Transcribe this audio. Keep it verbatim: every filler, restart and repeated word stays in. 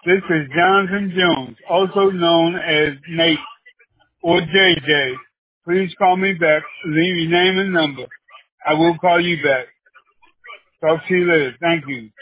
This is Jonathan Jones, also known as Nate or J J. Please call me back. Leave your name and number. I will call you back. Talk to you later. Thank you.